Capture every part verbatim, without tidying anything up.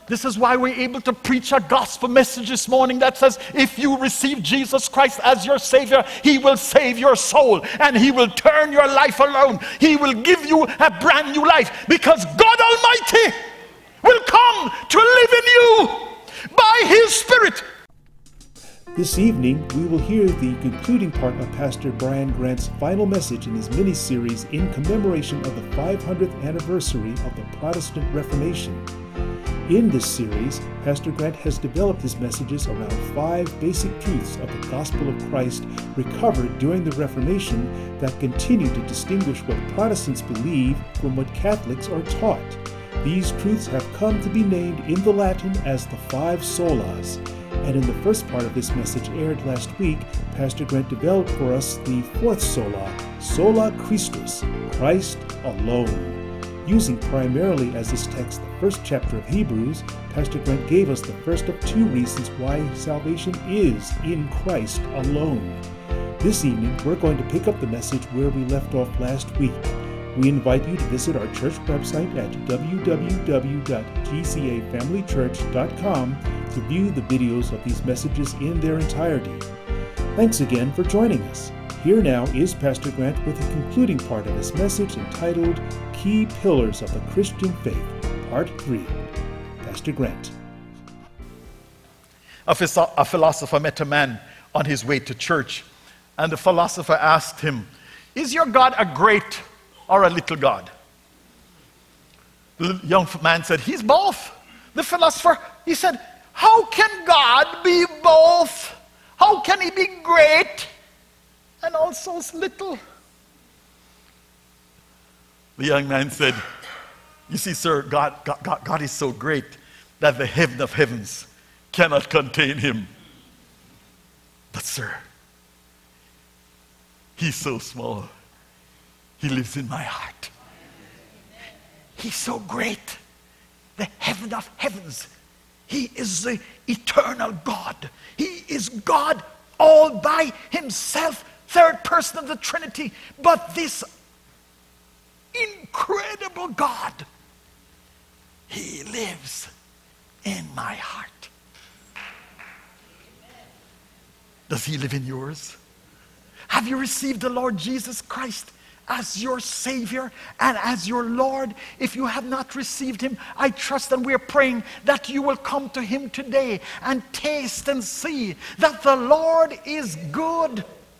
This is why we're able to preach a gospel message this morning that says, if you receive Jesus Christ as your Savior, He will save your soul and He will turn your life around. He will give you a brand new life, because God Almighty will come to live in you by His Spirit. This evening, we will hear the concluding part of Pastor Brian Grant's final message in his mini-series in commemoration of the five hundredth anniversary of the Protestant Reformation. In this series, Pastor Grant has developed his messages around five basic truths of the gospel of Christ recovered during the Reformation that continue to distinguish what Protestants believe from what Catholics are taught. These truths have come to be named in the Latin as the five solas. And in the first part of this message aired last week, Pastor Grant developed for us the fourth sola, Sola Christus, Christ alone. Using primarily as this text the first chapter of Hebrews, Pastor Grant gave us the first of two reasons why salvation is in Christ alone. This evening, we're going to pick up the message where we left off last week. We invite you to visit our church website at w w w dot g c a family church dot com to view the videos of these messages in their entirety. Thanks again for joining us. Here now is Pastor Grant with the concluding part of his message entitled Key Pillars of the Christian Faith, Part three. Pastor Grant. A philosopher met a man on his way to church, and the philosopher asked him, "Is your God a great or a little God?" The young man said, "He's both." The philosopher, he said, "How can God be both? How can He be great and also little?" The young man said, "You see, sir, God, God, God, God is so great that the heaven of heavens cannot contain Him. But sir, He's so small. He lives in my heart. He's so great, the heaven of heavens. He is the eternal God. He is God all by Himself, third person of the Trinity. But this incredible God, He lives in my heart." Does He live in yours? Have you received the Lord Jesus Christ as your Savior and as your Lord? If you have not received Him, I trust and we're praying that you will come to Him today and taste and see that the Lord is good.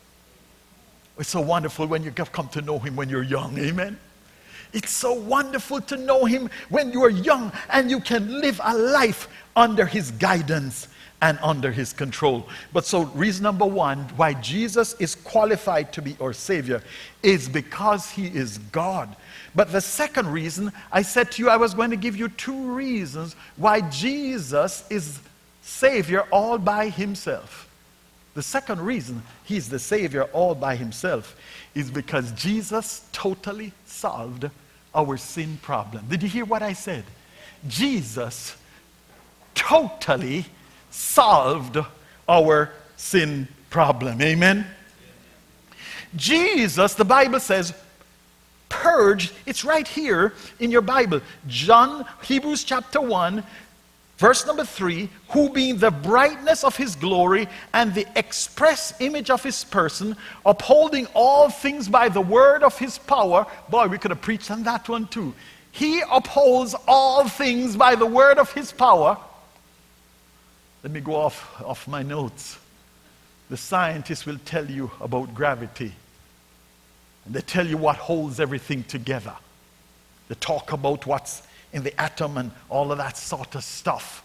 It's so wonderful when you come to know Him when you're young, amen? It's so wonderful to know Him when you are young and you can live a life under His guidance and under His control. But so reason number one why Jesus is qualified to be our Savior is because He is God. But the second reason, I said to you I was going to give you two reasons why Jesus is Savior all by Himself. The second reason He's the Savior all by Himself is because Jesus totally solved our sin problem. Did you hear what I said? Jesus totally solved our sin problem. Amen? Jesus, the Bible says, purged. It's right here in your Bible. John, Hebrews chapter one, verse number three, who being the brightness of His glory and the express image of His person, upholding all things by the word of His power. Boy, we could have preached on that one too. He upholds all things by the word of His power. Let me go off, off my notes. The scientists will tell you about gravity. And they tell you what holds everything together. They talk about what's in the atom and all of that sort of stuff.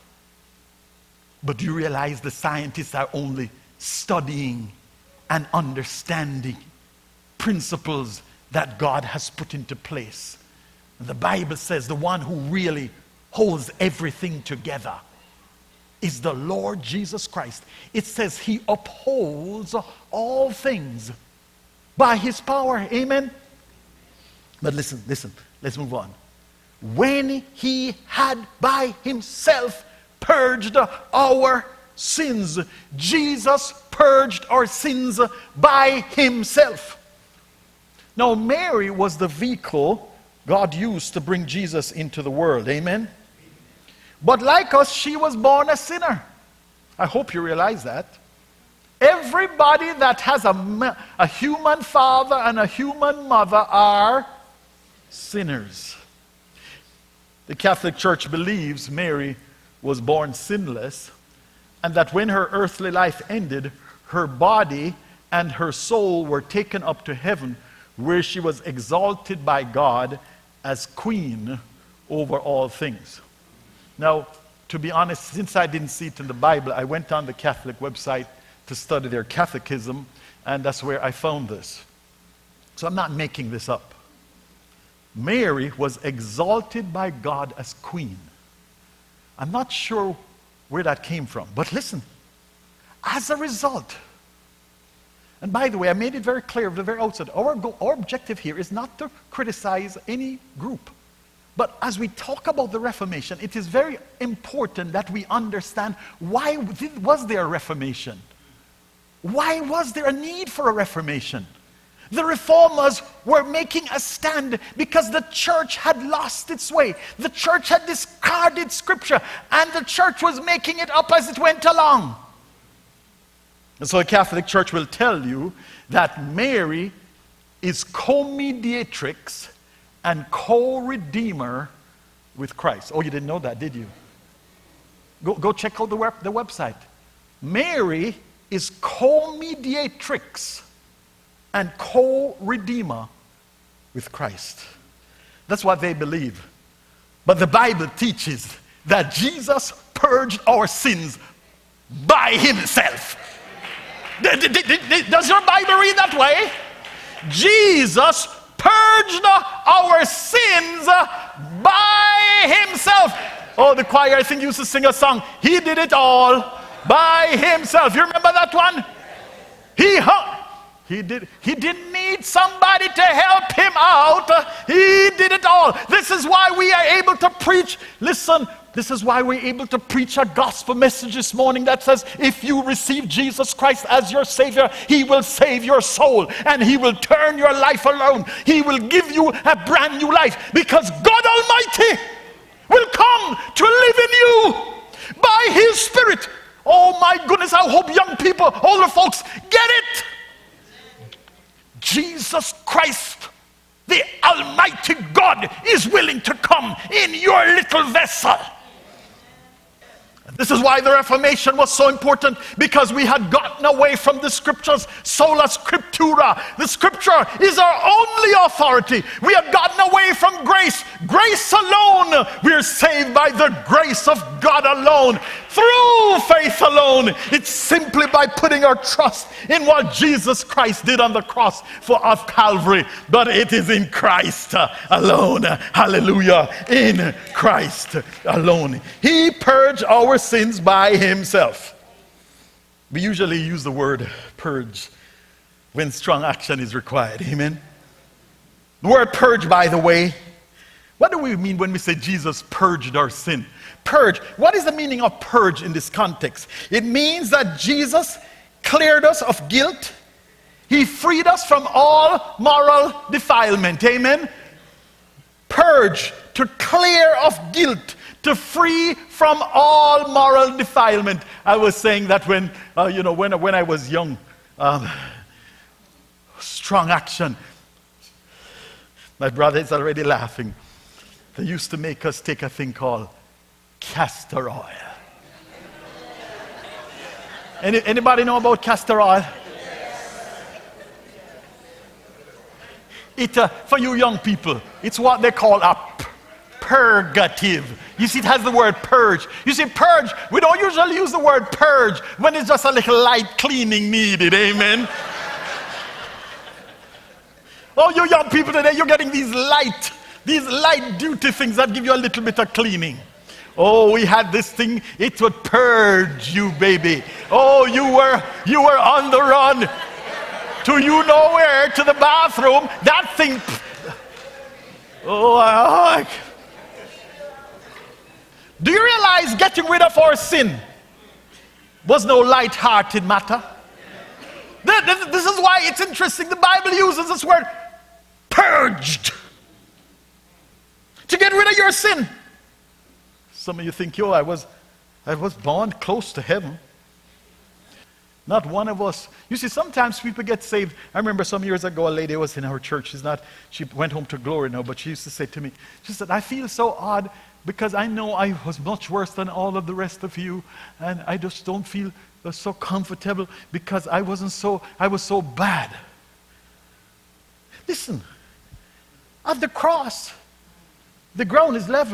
But do you realize the scientists are only studying and understanding principles that God has put into place? And the Bible says the one who really holds everything together is the Lord Jesus Christ. It says He upholds all things by His power. Amen? But listen, listen, let's move on. When He had by Himself purged our sins, Jesus purged our sins by Himself. Now, Mary was the vehicle God used to bring Jesus into the world. Amen? But like us, she was born a sinner. I hope you realize that. Everybody that has a, ma- a human father and a human mother are sinners. The Catholic Church believes Mary was born sinless, and that when her earthly life ended, her body and her soul were taken up to heaven, where she was exalted by God as queen over all things. Now, to be honest, since I didn't see it in the Bible, I went on the Catholic website to study their catechism, and that's where I found this. So I'm not making this up. Mary was exalted by God as queen. I'm not sure where that came from, but listen, as a result, and by the way, I made it very clear at the very outset, our, go, our objective here is not to criticize any group. But as we talk about the Reformation, it is very important that we understand why was there a Reformation? Why was there a need for a Reformation? The Reformers were making a stand because the church had lost its way. The church had discarded Scripture, and the church was making it up as it went along. And so the Catholic Church will tell you that Mary is co-mediatrix and co-redeemer with Christ. Oh, you didn't know that, did you? Go, go check out the, web, the website. Mary is co-mediatrix and co-redeemer with Christ. That's what they believe. But the Bible teaches that Jesus purged our sins by himself. Does your Bible read that way? Jesus purged our sins by himself. Oh, the choir, I think, used to sing a song. He did it all by himself. You remember that one? He hung. He did. He didn't need somebody to help him out. He did it all. This is why we are able to preach. Listen, this is why we're able to preach a gospel message this morning that says, if you receive Jesus Christ as your Savior, He will save your soul and He will turn your life around. He will give you a brand new life because God Almighty will come to live in you by His Spirit. Oh my goodness, I hope young people, older folks, get it. Jesus Christ, the Almighty God, is willing to come in your little vessel. This is why the Reformation was so important, because we had gotten away from the Scriptures. Sola Scriptura. The Scripture is our only authority. We have gotten away from grace. Grace alone. We are saved by the grace of God alone. Through faith alone. It's simply by putting our trust in what Jesus Christ did on the cross for of Calvary. But it is in Christ alone. Hallelujah. In Christ alone. He purged our sins by himself. We usually use the word purge when strong action is required. Amen. The word purge, by the way, what do we mean when we say Jesus purged our sin? Purge. What is the meaning of purge in this context? It means that Jesus cleared us of guilt. He freed us from all moral defilement. Amen. Purge, to clear of guilt, to free from all moral defilement. I was saying that when, uh, you know, when, when I was young, um, strong action. My brother is already laughing. They used to make us take a thing called castor oil. Any, anybody know about castor oil? It, uh, for you young people, it's what they call a purgative. You see, it has the word purge. You see, purge, we don't usually use the word purge when it's just a little light cleaning needed. Amen. Oh, you young people today, you're getting these light, these light duty things that give you a little bit of cleaning. Oh, we had this thing, it would purge you, baby. Oh, you were, you were on the run to you know where, to the bathroom. That thing, oh, I like. Do you realize getting rid of our sin was no light-hearted matter? This is why it's interesting. The Bible uses this word, purged. To get rid of your sin. Some of you think, yo, I was, I was born close to heaven. Not one of us. You see, sometimes people get saved. I remember some years ago, a lady was in our church. She's not, she went home to glory now, but she used to say to me, she said, I feel so odd because I know I was much worse than all of the rest of you, and I just don't feel so comfortable because I wasn't so, I was so bad. Listen, at the cross, the ground is level.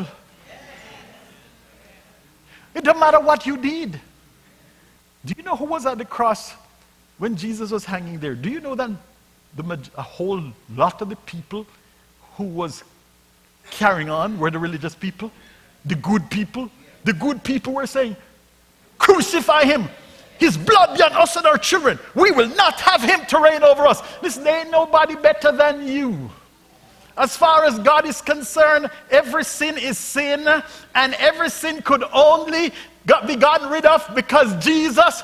It doesn't matter what you did. Do you know who was at the cross when Jesus was hanging there? Do you know that the, a whole lot of the people who was carrying on were the religious people? The good people? The good people were saying, crucify him. His blood be on us and our children. We will not have him to reign over us. Listen, there ain't nobody better than you. As far as God is concerned, every sin is sin, and every sin could only be gotten rid of because Jesus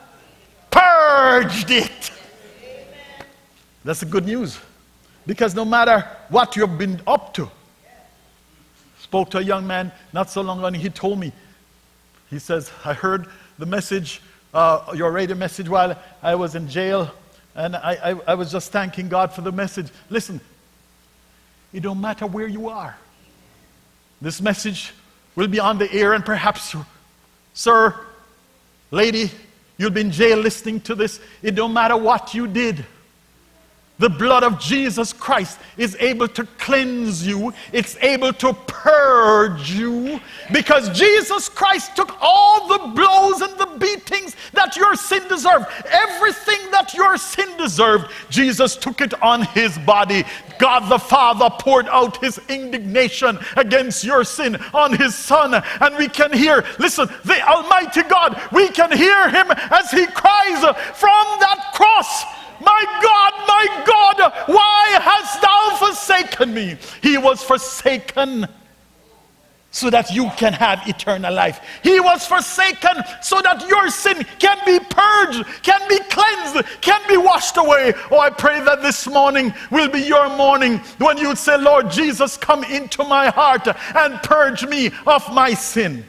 purged it. That's the good news. Because no matter what you've been up to. Spoke to a young man not so long ago, and he told me, he says, I heard the message, uh, your radio message while I was in jail, and I, I, I was just thanking God for the message. Listen, it don't matter where you are. This message will be on the air, and perhaps, sir, lady, you'll be in jail listening to this. It don't matter what you did. The blood of Jesus Christ is able to cleanse you. It's able to purge you. Because Jesus Christ took all the blows and the beatings that your sin deserved. Everything that your sin deserved, Jesus took it on his body. God the Father poured out his indignation against your sin on his Son. And we can hear, listen, the Almighty God, we can hear him as he cries from that cross. My God, my God, why hast thou forsaken me? He was forsaken so that you can have eternal life. He was forsaken so that your sin can be purged, can be cleansed, can be washed away. Oh, I pray that this morning will be your morning when you say, Lord Jesus, come into my heart and purge me of my sin.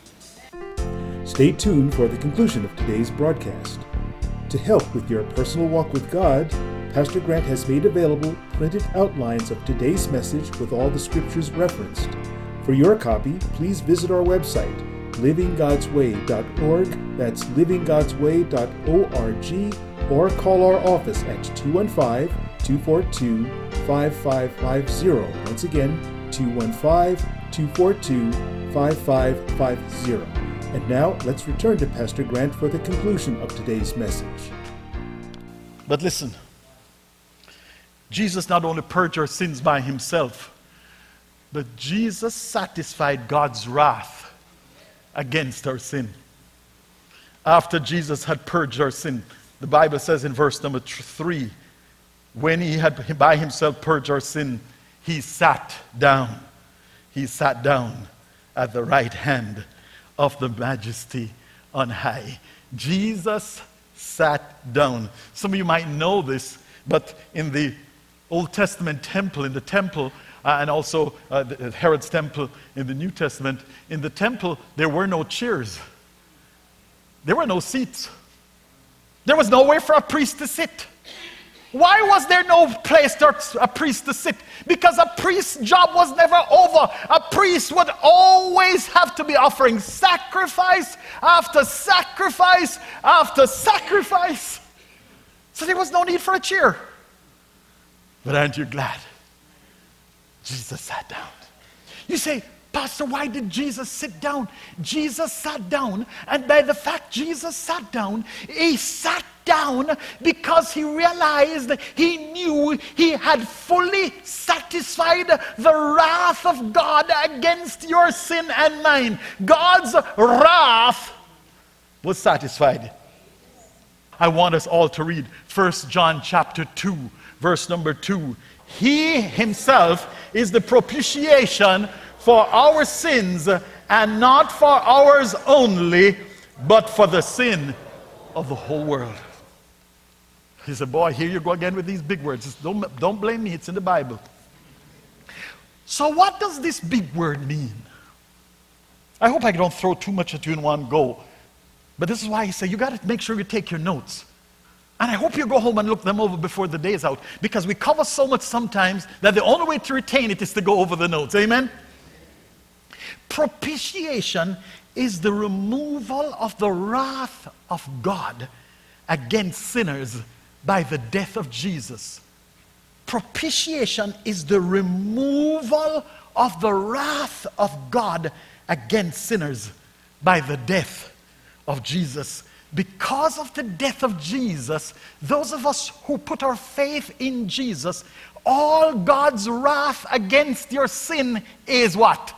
Stay tuned for the conclusion of today's broadcast. To help with your personal walk with God, Pastor Grant has made available printed outlines of today's message with all the scriptures referenced. For your copy, please visit our website, living gods way dot org, that's living gods way dot org, or call our office at two one five, two four two, five five five zero. Once again, two one five, two four two, five five five zero. And now, let's return to Pastor Grant for the conclusion of today's message. But listen, Jesus not only purged our sins by himself, but Jesus satisfied God's wrath against our sin. After Jesus had purged our sin, the Bible says in verse number three, when he had by himself purged our sin, he sat down. He sat down at the right hand of the Majesty on high. Jesus sat down. Some of you might know this, but in the Old Testament temple, in the temple, uh, and also uh, the, Herod's temple in the New Testament, in the temple, there were no chairs. There were no seats. There was nowhere for a priest to sit. Why was there no place for a priest to sit? Because a priest's job was never over. A priest would always have to be offering sacrifice after sacrifice after sacrifice. So there was no need for a chair. But aren't you glad? Jesus sat down. You say, Pastor, why did Jesus sit down? Jesus sat down, and by the fact Jesus sat down, he sat down because he realized, he knew he had fully satisfied the wrath of God against your sin and mine. God's wrath was satisfied. I want us all to read First John chapter two, verse number two. He himself is the propitiation for our sins, and not for ours only, but for the sin of the whole world. He said, boy, here you go again with these big words. Don't, don't blame me, it's in the Bible. So what does this big word mean? I hope I don't throw too much at you in one go. But this is why I say you got to make sure you take your notes. And I hope you go home and look them over before the day is out. Because we cover so much sometimes that the only way to retain it is to go over the notes. Amen? Propitiation is the removal of the wrath of God against sinners by the death of Jesus. Propitiation is the removal of the wrath of God against sinners by the death of Jesus. Because of the death of Jesus, those of us who put our faith in Jesus, all God's wrath against your sin is what?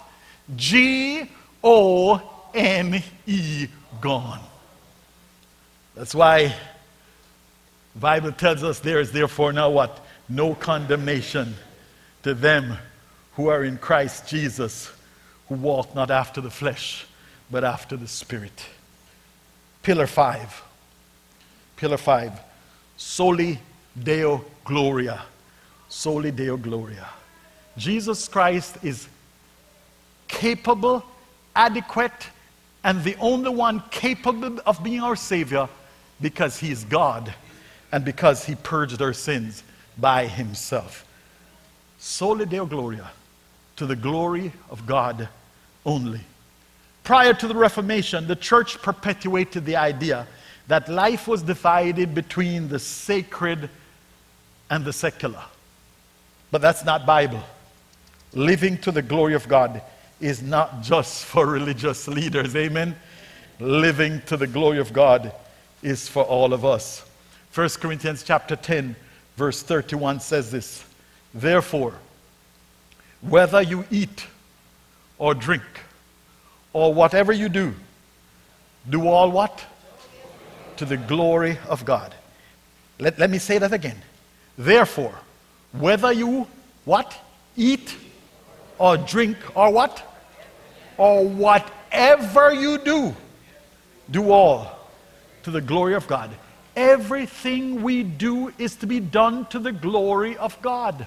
G O N E, gone. That's why the Bible tells us there is therefore now what? No condemnation to them who are in Christ Jesus, who walk not after the flesh, but after the Spirit. Pillar five. Pillar five. Soli Deo Gloria. Soli Deo Gloria. Jesus Christ is capable, adequate, and the only one capable of being our Savior because He is God and because He purged our sins by Himself. Soli Deo Gloria. To the glory of God only. Prior to the Reformation, the church perpetuated the idea that life was divided between the sacred and the secular. But that's not Bible. Living to the glory of God is not just for religious leaders. Amen? Living to the glory of God is for all of us. First Corinthians chapter ten, verse thirty-one says this. Therefore, whether you eat or drink or whatever you do, do all what? To the glory of God. Let, let me say that again. Therefore, whether you what? Eat or drink or what? Or whatever you do, do all to the glory of God. Everything we do is to be done to the glory of God.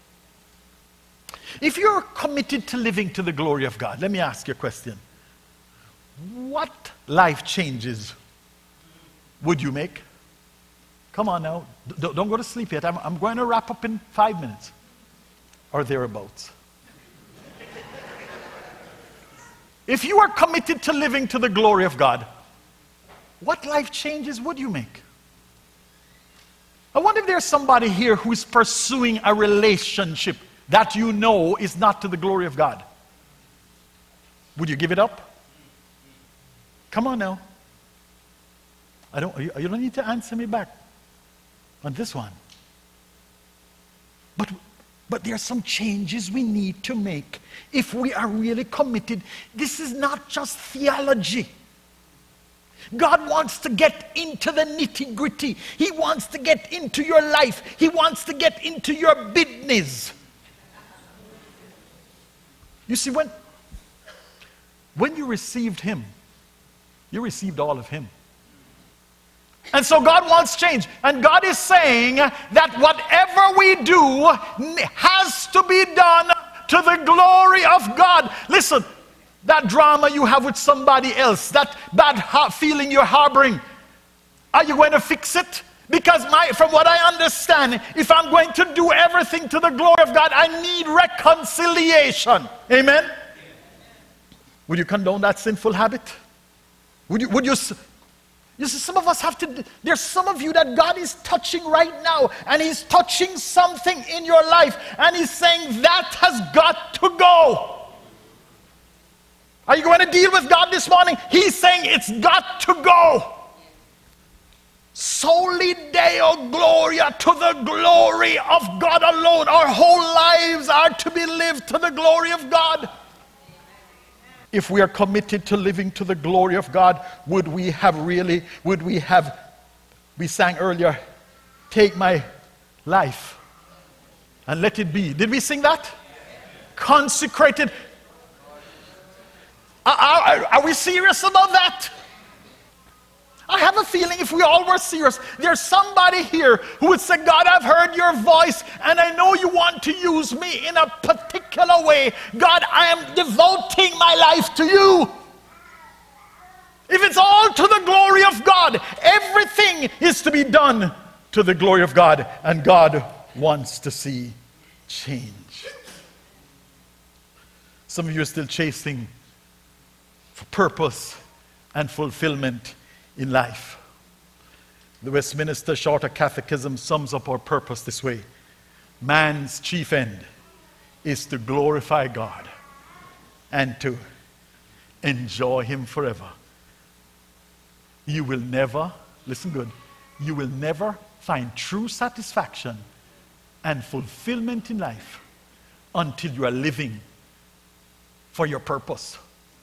If you're committed to living to the glory of God, let me ask you a question. What life changes would you make? Come on now. D- don't go to sleep yet. I'm, I'm going to wrap up in five minutes. Or thereabouts. If you are committed to living to the glory of God, what life changes would you make? I wonder if there's somebody here who's pursuing a relationship that you know is not to the glory of God. Would you give it up? Come on now. I don't, you, you don't need to answer me back on this one. But, but there are some changes we need to make if we are really committed. This is not just theology. God wants to get into the nitty-gritty. He wants to get into your life. He wants to get into your business. You see, when, when you received Him, you received all of Him. And so God wants change. And God is saying that whatever we do has to be done to the glory of God. Listen, that drama you have with somebody else, that bad ha- feeling you're harboring, are you going to fix it? Because my, from what I understand, if I'm going to do everything to the glory of God, I need reconciliation. Amen? Would you condone that sinful habit? Would you, would you, you see, some of us have to, there's some of you that God is touching right now, and He's touching something in your life, and He's saying that has got to go. Are you going to deal with God this morning? He's saying it's got to go. Soli Deo Gloria, to the glory of God alone. Our whole lives are to be lived to the glory of God. If we are committed to living to the glory of God, would we have really, would we have, we sang earlier, take my life and let it be. Did we sing that? Consecrated. Are, are, are we serious about that? I have a feeling if we all were serious, there's somebody here who would say, God, I've heard your voice, and I know you want to use me in a particular way. God, I am devoting my life to you. God. Everything is to be done to the glory of God. And God wants to see change. Some of you are still chasing for purpose and fulfillment in life. The Westminster Shorter Catechism sums up our purpose this way: man's chief end is to glorify God and to enjoy Him forever. You will never, listen good, you will never find true satisfaction and fulfillment in life until you are living for your purpose.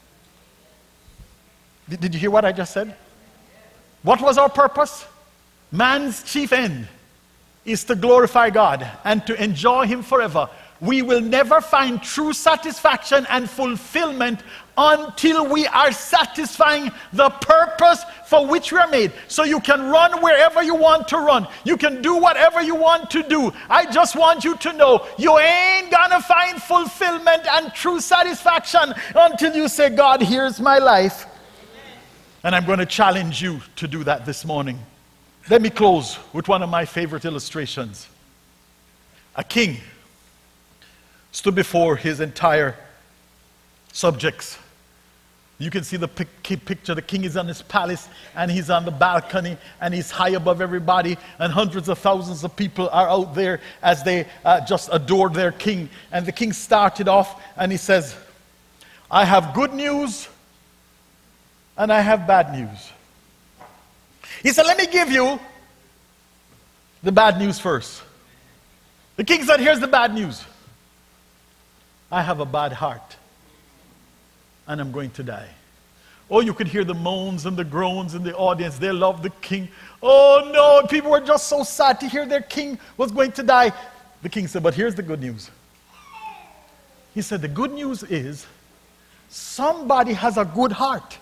Did, did you hear what I just said? What was our purpose? Man's chief end is to glorify God and to enjoy Him forever. We will never find true satisfaction and fulfillment until we are satisfying the purpose for which we are made. So you can run wherever you want to run. You can do whatever you want to do. I just want you to know you ain't gonna find fulfillment and true satisfaction until you say, God, here's my life. And I'm going to challenge you to do that this morning. Let me close with one of my favorite illustrations. A king stood before his entire subjects. You can see the pic- picture. The king is on his palace, and he's on the balcony, and he's high above everybody, and hundreds of thousands of people are out there as they uh, just adore their king. And the king started off, and he says, I have good news, and I have bad news. He said, let me give you the bad news first. The king said, here's the bad news. I have a bad heart, and I'm going to die. Oh, you could hear the moans and the groans in the audience. They loved the king. Oh no, people were just so sad to hear their king was going to die. The king said, but here's the good news. He said, the good news is somebody has a good heart.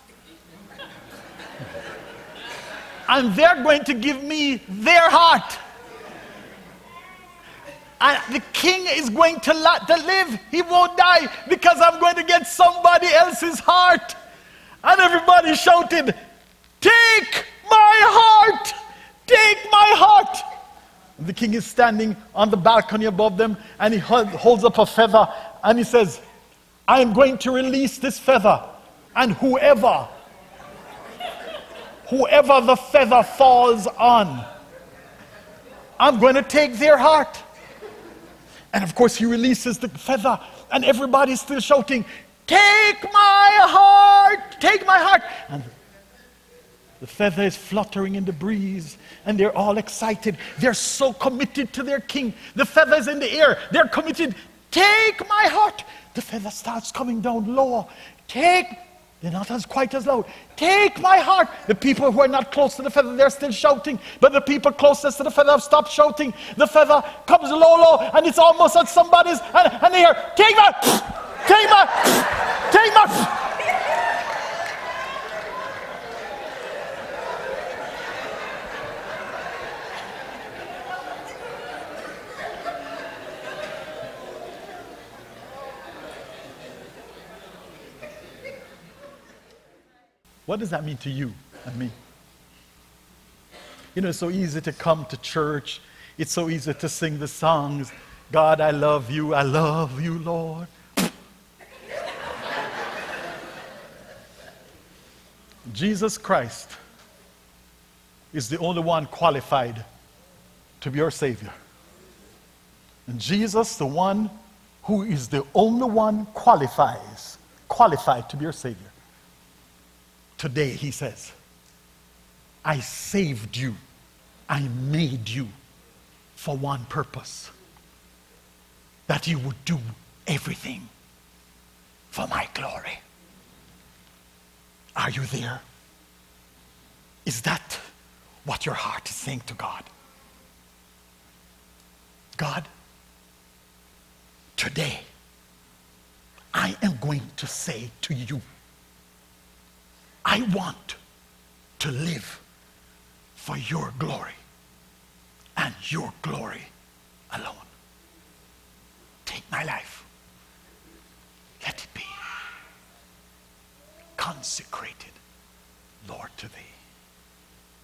And they're going to give me their heart. And the king is going to, la- to live. He won't die because I'm going to get somebody else's heart. And everybody shouted, take my heart! Take my heart! And the king is standing on the balcony above them, and he holds up a feather, and he says, I am going to release this feather, and whoever, whoever the feather falls on, I'm going to take their heart. And of course he releases the feather, and everybody's still shouting, take my heart, take my heart. And the feather is fluttering in the breeze, and they're all excited. They're so committed to their king. The feather is in the air. They're committed. Take my heart. The feather starts coming down lower. Take, they're not as quite as loud. Take my heart. The people who are not close to the feather, they're still shouting. But the people closest to the feather have stopped shouting. The feather comes low, low, and it's almost at somebody's, and, and they hear, take my, take my, take my. What does that mean to you and me? You know, it's so easy to come to church. It's so easy to sing the songs. God, I love you. I love you, Lord. Jesus Christ is the only one qualified to be your Savior. And Jesus, the one who is the only one qualifies, qualified to be your Savior. Today, he says, I saved you. I made you for one purpose. That you would do everything for my glory. Are you there? Is that what your heart is saying to God? God, today, I am going to say to you, I want to live for your glory and your glory alone. Take my life. Let it be consecrated, Lord, to thee.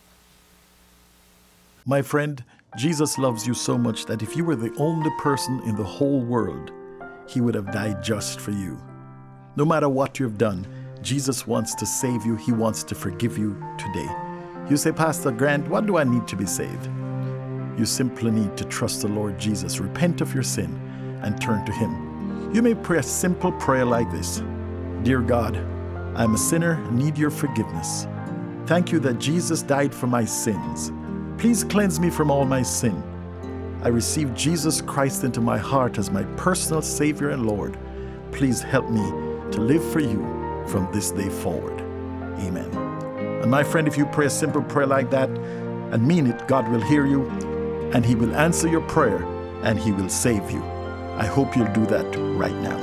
My friend, Jesus loves you so much that if you were the only person in the whole world, he would have died just for you. No matter what you've done, Jesus wants to save you. He wants to forgive you today. You say, Pastor Grant, what do I need to be saved? You simply need to trust the Lord Jesus, repent of your sin, and turn to him. You may pray a simple prayer like this. Dear God, I'm a sinner, need your forgiveness. Thank you that Jesus died for my sins. Please cleanse me from all my sin. I receive Jesus Christ into my heart as my personal Savior and Lord. Please help me to live for you from this day forward. Amen. And my friend, if you pray a simple prayer like that and mean it, God will hear you and he will answer your prayer and he will save you. I hope you'll do that right now.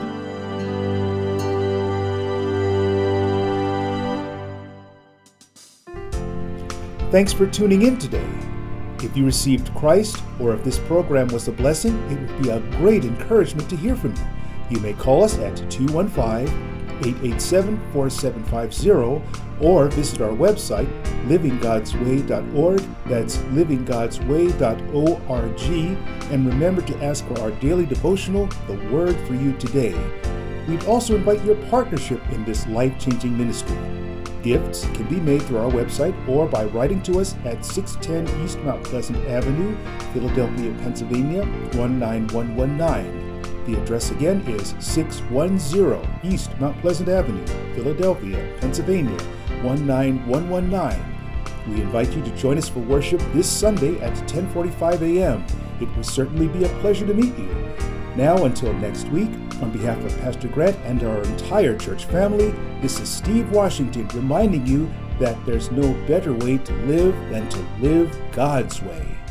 Thanks for tuning in today. If you received Christ, or if this program was a blessing, it would be a great encouragement to hear from you. You may call us at two one five, eight eight seven, four seven five zero or visit our website, living gods way dot org. That's living gods way dot org. And remember to ask for our daily devotional, The Word for You Today. We'd also invite your partnership in this life-changing ministry. Gifts can be made through our website or by writing to us at six ten East Mount Pleasant Avenue, Philadelphia, Pennsylvania, one nine one one nine. The address again is six ten East Mount Pleasant Avenue, Philadelphia, Pennsylvania, one nine one one nine. We invite you to join us for worship this Sunday at ten forty-five a.m. It will certainly be a pleasure to meet you. Now, until next week, on behalf of Pastor Grant and our entire church family, this is Steve Washington reminding you that there's no better way to live than to live God's way.